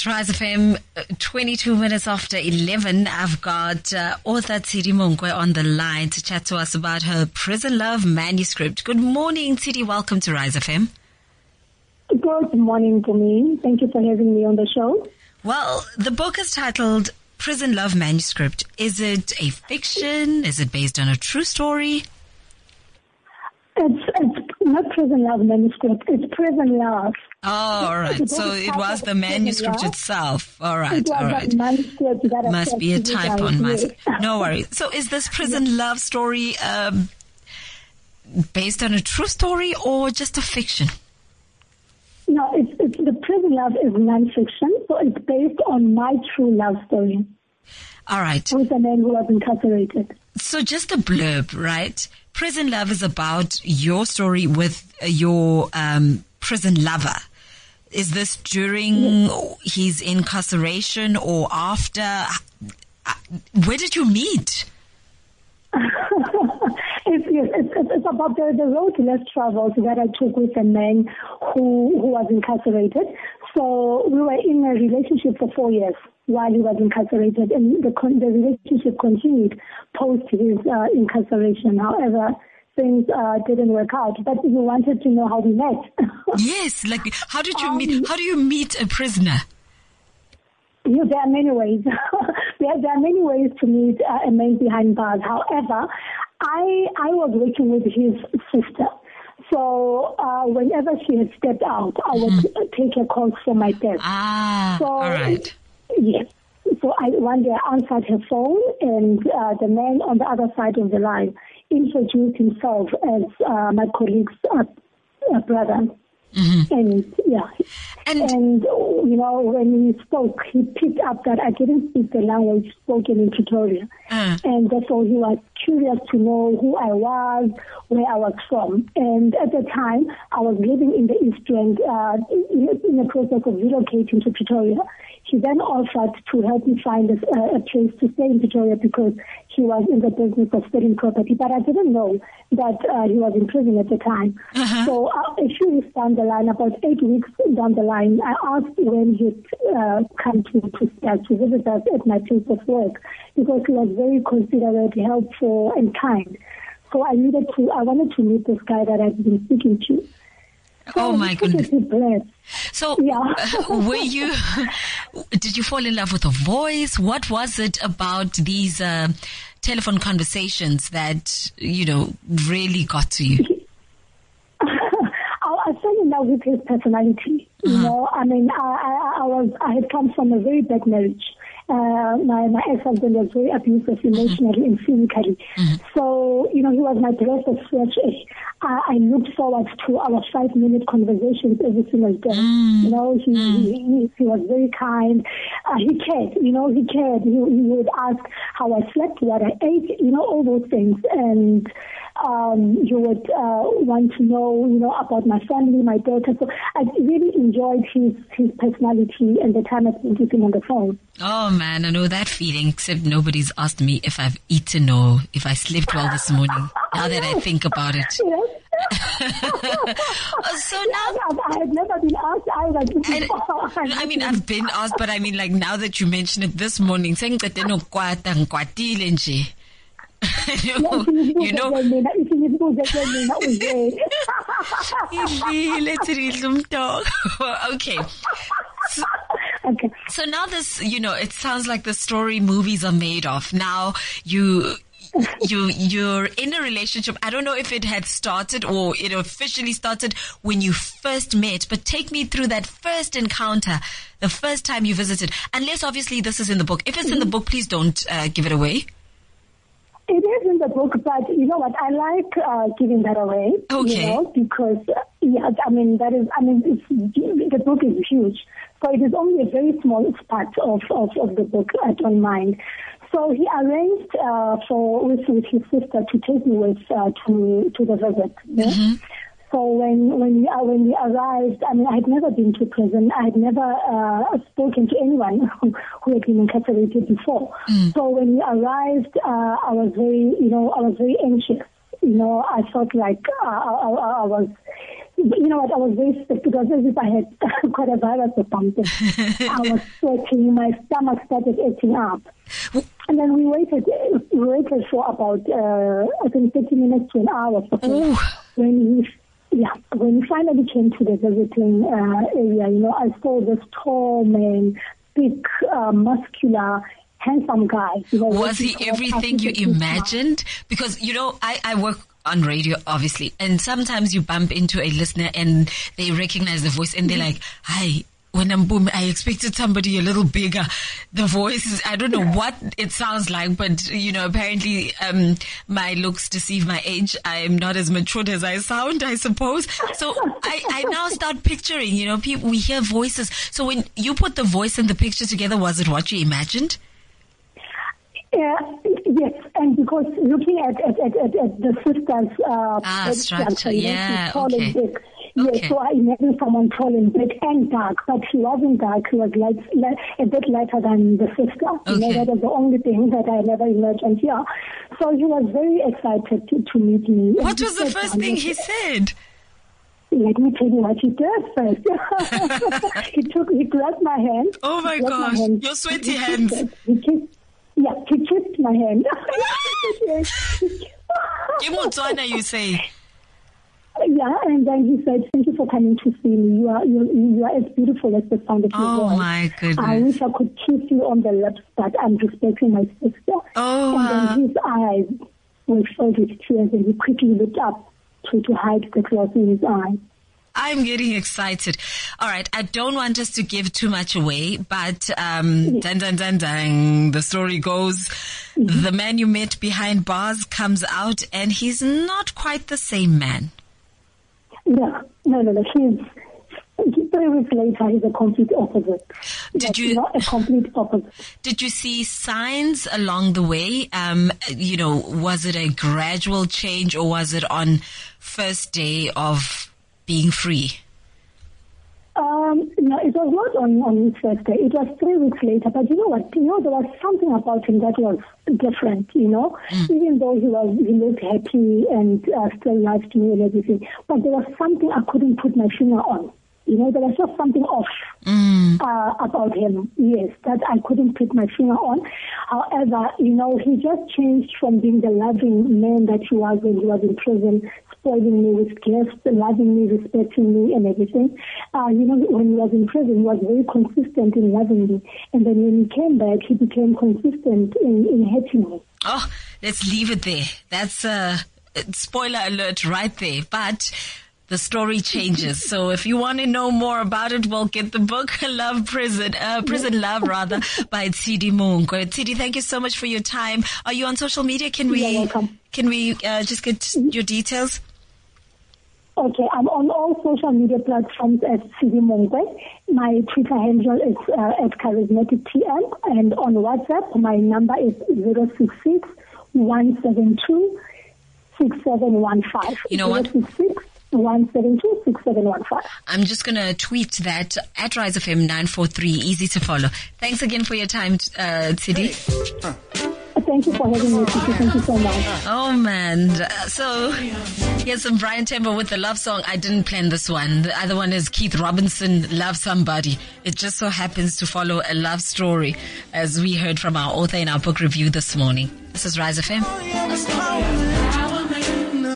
It's Rise FM, 22 minutes after 11. I've got author Tshidi Monkwe on the line to chat to us about her Prison Love manuscript. Good morning, Tshidi. Welcome to Rise FM. Good morning to me. Thank you for having me on the show. Well, the book is titled Prison Love Manuscript. Is it a fiction? Is it based on a true story? It's not Prison Love manuscript. It's Prison Love. Oh, all right. So it was the manuscript itself. All right, all right. Must be a typo on my side. No worries. So is this Prison Love story based on a true story or just a fiction? No, it's the Prison Love is non-fiction, so it's based on my true love story. All right. With a man who was incarcerated. So just a blurb, right? Prison Love is about your story with your prison lover. Is this during his incarceration or after? Where did you meet? It's about the road less traveled that I took with a man who was incarcerated. So we were in a relationship for 4 years while he was incarcerated, and the relationship continued post his incarceration. However, things didn't work out. But you wanted to know how we met. Yes, like how did you meet? How do you meet a prisoner? Yeah, there are many ways. there are many ways to meet a man behind bars. However, I was working with his sister. So whenever she had stepped out, I would take her calls from my desk. So, all right. Yes. So one day I answered her phone, and the man on the other side of the line introduced himself as my colleague's brother. Mm-hmm. And you know, when we spoke, he picked up that I didn't speak the language spoken in Pretoria, and therefore he was curious to know who I was, where I was from. And at the time, I was living in the East End, in the process of relocating to Pretoria. He then offered to help me find a place to stay in Pretoria because he was in the business of selling property. But I didn't know that he was in prison at the time. Uh-huh. So a few weeks down the line, about 8 weeks down the line, I asked when he'd come to visit us at my place of work because he was very considerate, helpful, and kind. So I wanted to meet this guy that I'd been speaking to. Oh my goodness. So, yeah. Did you fall in love with a voice? What was it about these telephone conversations that, you know, really got to you? I fell in love with his personality. You know, I mean, I had come from a very bad marriage. My ex-husband was very abusive emotionally and physically. So, you know, he was my breath of fresh air. I looked forward to our 5-minute conversations every single day. You know, he was very kind. He cared, you know, he cared. He would ask how I slept, what I ate, you know, all those things. And he would want to know, you know, about my family, my daughter. So I really enjoyed his personality and the time I spent with him on the phone. Oh man, I know that feeling, except nobody's asked me if I've eaten or if I slept well this morning, now that I think about it. Yes. So now I had never been asked either. I mean, I've been asked, but I mean, like, now that you mention it this morning, saying that they know you know. Okay. So now this, you know, it sounds like the story movies are made of. Now you're in a relationship. I don't know if it had started or it officially started when you first met, but take me through that first encounter, the first time you visited. Unless obviously this is in the book. If it's in the book, please don't give it away. It is in the book, but you know what? I like giving that away. Okay. You know, because the book is huge, so it is only a very small part of the book. I don't mind. So he arranged with his sister to take me with to the visit. Yeah? Mm-hmm. So when we arrived, I mean, I had never been to prison. I had never spoken to anyone who had been incarcerated before. So when we arrived, I was very anxious. You know, I felt like I was you know what, I was very sick because as if I had got a virus or something. I was sweating, my stomach started acting up. And then we waited for about, I think 30 minutes to an hour. When we finally came to the visiting area, you know, I saw this tall man, big, muscular, handsome guy. Was he everything you imagined? Because, you know, I work on radio, obviously, and sometimes you bump into a listener and they recognize the voice and they're like, hi, when I'm boom, I expected somebody a little bigger. The voice, I don't know what it sounds like, but, you know, apparently my looks deceive my age. I'm not as matured as I sound, I suppose. So I now start picturing, you know, we hear voices. So when you put the voice and the picture together, was it what you imagined? Yes, and because looking at the sister's structure, tall and big. Yes, so I imagined someone tall and big and dark, but he wasn't dark. He was a bit lighter than the sister. Okay. You know, that was the only thing that I never imagined. Yeah, so he was very excited to meet me. What was the first thing he said? Let me tell you what he did first. He grabbed my hand. Oh my gosh, your sweaty hands. He kissed my hand. Kimotswana, you say? Yeah, and then he said, "Thank you for coming to see me. You are as beautiful as the sound of your voice. Oh my goodness! I wish I could kiss you on the lips, but I'm respecting my sister." Oh, and then his eyes were filled with tears, and he quickly looked up to hide the tears in his eyes. I'm getting excited. All right. I don't want us to give too much away, but, the story goes, the man you met behind bars comes out and he's not quite the same man. No. He's 3 weeks later, he's a complete opposite. A complete opposite. Did you see signs along the way? You know, was it a gradual change or was it on first day of being free? No, it was not on his first day. It was 3 weeks later. But you know what? You know, there was something about him that was different, you know? Even though he looked happy and still liked me and everything. But there was something I couldn't put my finger on. You know, there was just something off about him, yes, that I couldn't put my finger on. However, you know, he just changed from being the loving man that he was when he was in prison, spoiling me with gifts, loving me, respecting me and everything. You know, when he was in prison, he was very consistent in loving me. And then when he came back, he became consistent in hating me. Oh, let's leave it there. That's a spoiler alert right there. But the story changes. So if you want to know more about it, well, get the book, Prison Love, rather, by Tshidi Mungwe. Tshidi, thank you so much for your time. Are you on social media? You're welcome. Can we just get your details? Okay, I'm on all social media platforms as Tshidi Mungwe. My Twitter handle is at CharismaticTM, and on WhatsApp, my number is 066 172 6715. You know what? 172-6715. I'm just going to tweet that at Rise FM 943. Easy to follow. Thanks again for your time, Tshidi. Thank you for having me. Thank you so much. Oh, man. So here's some Brian Tembo with the love song. I didn't plan this one. The other one is Keith Robinson, Love Somebody. It just so happens to follow a love story, as we heard from our author in our book review this morning. This is Rise FM.